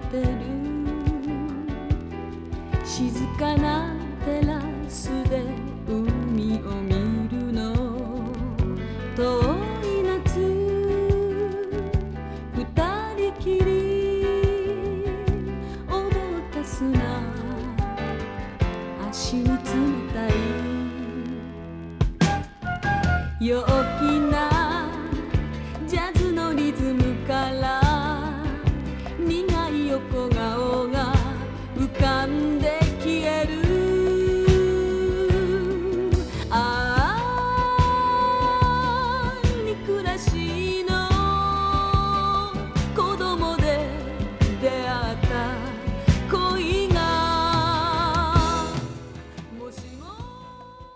てる静かなテラスで海を見るの遠い夏二人きり踊った砂足に冷たい陽気なジャズのリズムから苦い横顔が浮かん